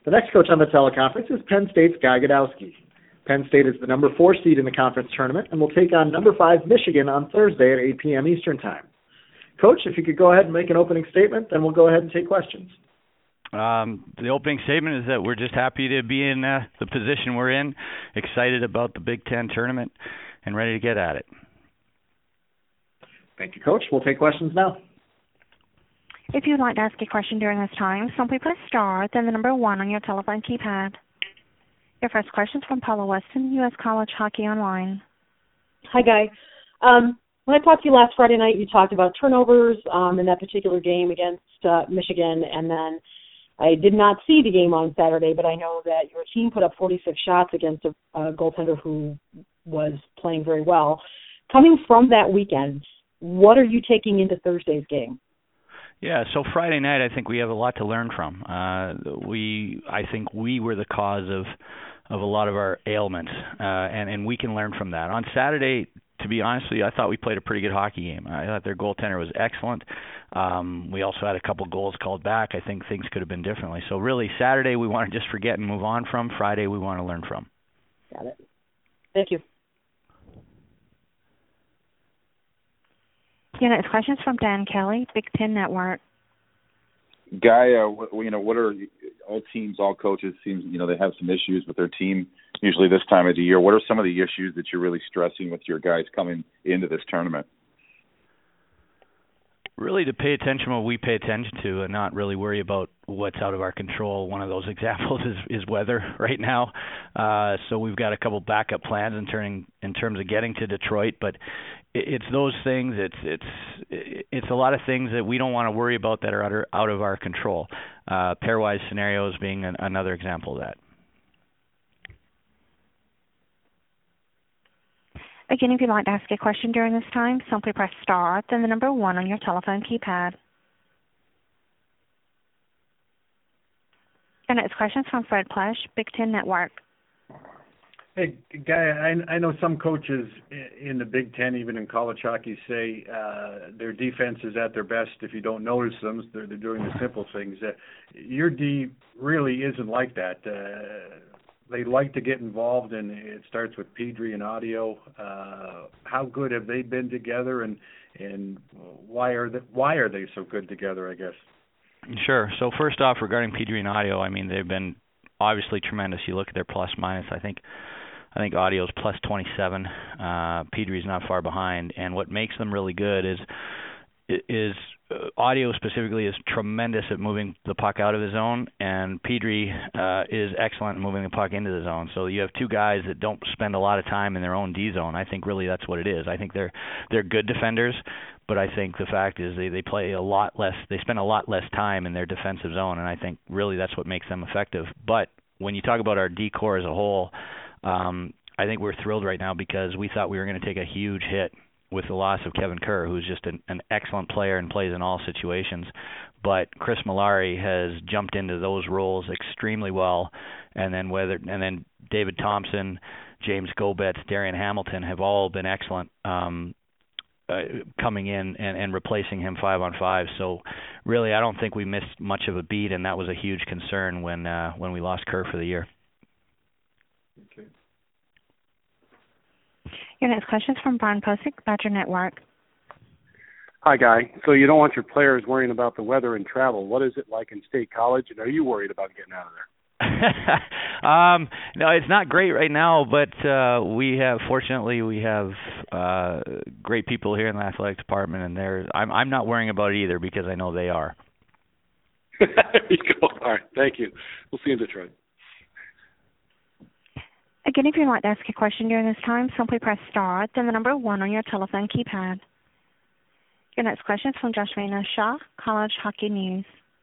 The next coach on the teleconference is Penn State's Guy Godowski. Penn State is the number 4 seed in the conference tournament and will take on number 5 Michigan on Thursday at 8 p.m. Eastern Time. Coach, if you could go ahead and make an opening statement, then we'll go ahead and take questions. The opening statement is that we're just happy to be in the position we're in, excited about the Big Ten tournament, and ready to get at it. Thank you, Coach. We'll take questions now. If you would like to ask a question during this time, simply press star, then the number 1 on your telephone keypad. Your first question is from Paula Weston, U.S. College Hockey Online. Hi, Guy. When I talked to you last Friday night, you talked about turnovers in that particular game against Michigan, and then I did not see the game on Saturday, but I know that your team put up 46 shots against a goaltender who was playing very well. Coming from that weekend, what are you taking into Thursday's game? Yeah, so Friday night I think we have a lot to learn from. I think we were the cause of a lot of our ailments, and we can learn from that. On Saturday, to be honest with you, I thought we played a pretty good hockey game. I thought their goaltender was excellent. We also had a couple goals called back. I think things could have been differently. So really, Saturday we want to just forget and move on from. Friday we want to learn from. Got it. Thank you. Your next question is from Dan Kelly, Big Ten Network. Guy, what are all teams, all coaches seems they have some issues with their team usually this time of the year. What are some of the issues that you're really stressing with your guys coming into this tournament? Really to pay attention to what we pay attention to and not really worry about what's out of our control. One of those examples is weather right now. So we've got a couple backup plans in terms of getting to Detroit, but it's those things. It's a lot of things that we don't want to worry about that are out of our control. Pairwise scenarios being another example of that. Again, if you'd like to ask a question during this time, simply press star, then the number 1 on your telephone keypad. Your next question is from Fred Plush, Big Ten Network. Hey, Guy, I know some coaches in the Big Ten, even in college hockey, say their defense is at their best if you don't notice them. They're doing the simple things. Your D really isn't like that. They like to get involved, and it starts with Pedri and Audio. How good have they been together, and why are they so good together, I guess? Sure. So first off, regarding Pedri and Audio, I mean, they've been obviously tremendous. You look at their plus minus, I think Audio's plus 27. Pedri's not far behind, and what makes them really good is Audio specifically is tremendous at moving the puck out of his zone, and Pedri is excellent at moving the puck into the zone. So you have two guys that don't spend a lot of time in their own D zone. I think really that's what it is. I think they're good defenders, but I think the fact is they play a lot less. They spend a lot less time in their defensive zone, and I think really that's what makes them effective. But when you talk about our D core as a whole, I think we're thrilled right now because we thought we were going to take a huge hit with the loss of Kevin Kerr, who's just an excellent player and plays in all situations. But Chris Malari has jumped into those roles extremely well, and then David Thompson, James Gobetz, Darian Hamilton have all been excellent coming in and replacing him 5-on-5. So really, I don't think we missed much of a beat, and that was a huge concern when we lost Kerr for the year. Okay. Your next question is from Brian Posick, Badger Network. Hi, Guy. So you don't want your players worrying about the weather and travel. What is it like in State College, and are you worried about getting out of there? No, it's not great right now, but fortunately we have great people here in the athletic department, and I'm not worrying about it either because I know they are. There you go. All right, thank you. We'll see you in Detroit. Again, if you'd like to ask a question during this time, simply press star, then the number 1 on your telephone keypad. Your next question is from Joshua Shaw, College Hockey News.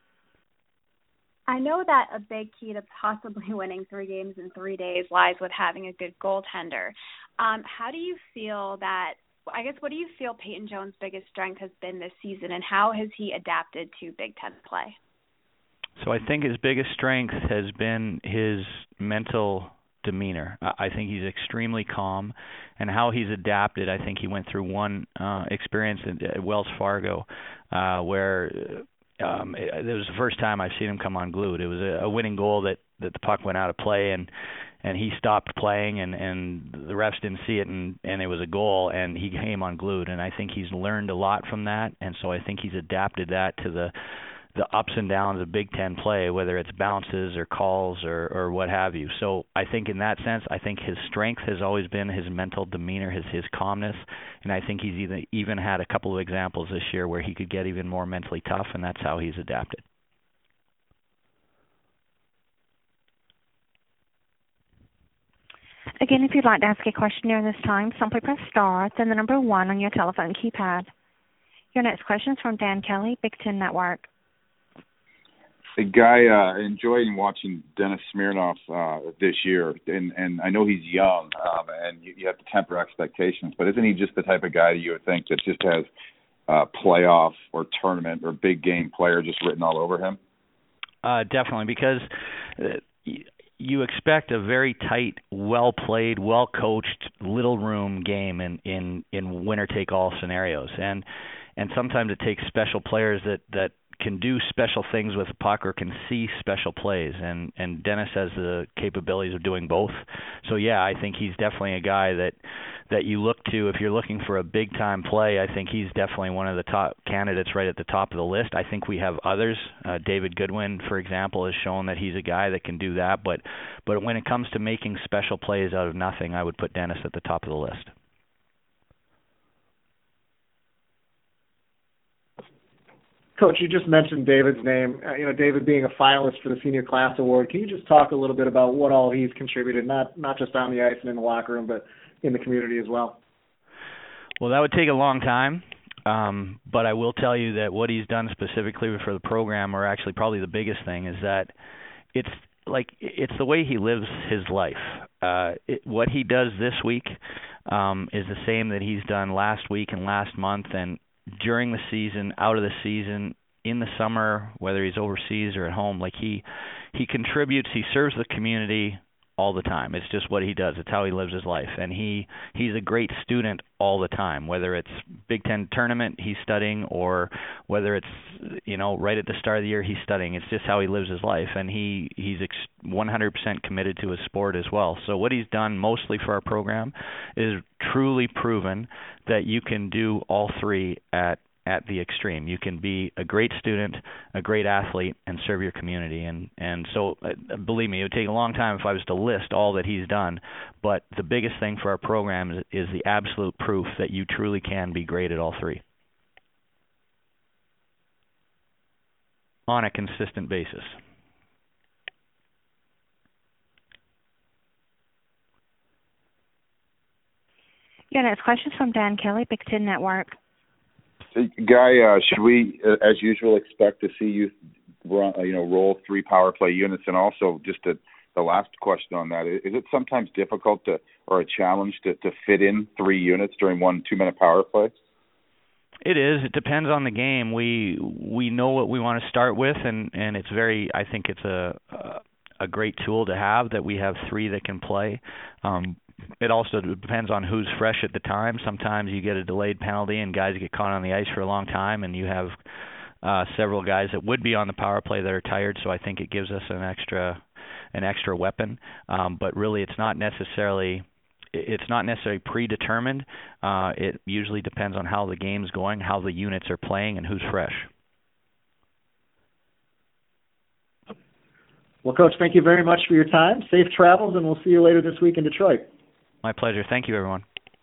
I know that a big key to possibly winning 3 games in 3 days lies with having a good goaltender. How do you feel what do you feel Peyton Jones' biggest strength has been this season, and how has he adapted to Big Ten play? So I think his biggest strength has been his mental demeanor. I think he's extremely calm, and how he's adapted, I think he went through one experience at Wells Fargo where it was the first time I've seen him come unglued. It was a winning goal that the puck went out of play, and he stopped playing, and the refs didn't see it, and it was a goal, and he came unglued. And I think he's learned a lot from that, and so I think he's adapted that to the ups and downs of Big Ten play, whether it's bounces or calls or what have you. So I think in that sense, I think his strength has always been his mental demeanor, his calmness, and I think he's even had a couple of examples this year where he could get even more mentally tough, and that's how he's adapted. Again, if you'd like to ask a question during this time, simply press star, then the number 1 on your telephone keypad. Your next question is from Dan Kelly, Big Ten Network. A guy enjoying watching Dennis Smirnoff this year, and I know he's young, and you have to temper expectations, but isn't he just the type of guy that you would think that just has playoff or tournament or big game player just written all over him? Definitely, because you expect a very tight, well-played, well-coached, little room game in winner-take-all scenarios, and sometimes it takes special players that can do special things with the puck or can see special plays, and Dennis has the capabilities of doing both. So yeah, I think he's definitely a guy that you look to if you're looking for a big time play. I think he's definitely one of the top candidates right at the top of the list. I think we have others. David Goodwin, for example, has shown that he's a guy that can do that, but when it comes to making special plays out of nothing, I would put Dennis at the top of the list. Coach, you just mentioned David's name. David being a finalist for the Senior Class Award. Can you just talk a little bit about what all he's contributed, not just on the ice and in the locker room, but in the community as well? Well, that would take a long time, but I will tell you that what he's done specifically for the program, or actually probably the biggest thing, is that it's the way he lives his life. What he does this week is the same that he's done last week and last month, and during the season, out of the season, in the summer, whether he's overseas or at home. Like he contributes, he serves the community all the time. It's just what he does. It's how he lives his life. And he's a great student all the time, whether it's Big Ten tournament he's studying, or whether it's, right at the start of the year he's studying. It's just how he lives his life. And he's 100% committed to his sport as well. So what he's done mostly for our program is truly proven that you can do all three at the extreme. You can be a great student, a great athlete, and serve your community. And so, believe me, it would take a long time if I was to list all that he's done, but the biggest thing for our program is the absolute proof that you truly can be great at all three on a consistent basis. Your next question is from Dan Kelly, Big Ten Network. Guy, should we, as usual, expect to see you roll 3 power play units? And also, just the last question on that, is it sometimes difficult or a challenge to fit in 3 units during 1 2-minute power play? It is. It depends on the game. We know what we want to start with, and it's I think it's a great tool to have that we have 3 that can play. It also depends on who's fresh at the time. Sometimes you get a delayed penalty and guys get caught on the ice for a long time, and you have several guys that would be on the power play that are tired. So I think it gives us an extra weapon. But really, it's not necessarily predetermined. It usually depends on how the game's going, how the units are playing, and who's fresh. Well, Coach, thank you very much for your time. Safe travels, and we'll see you later this week in Detroit. My pleasure. Thank you, everyone.